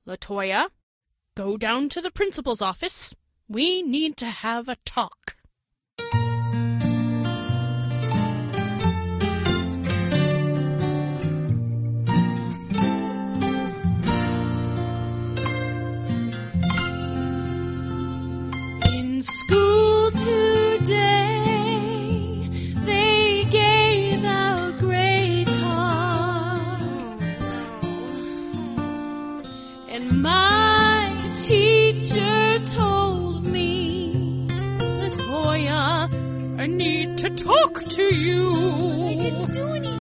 Latoya, go down to the principal's office. We need to have a talk. In school today, they gave out grade cards, and my teacher told me, Latoya, I need to talk to you.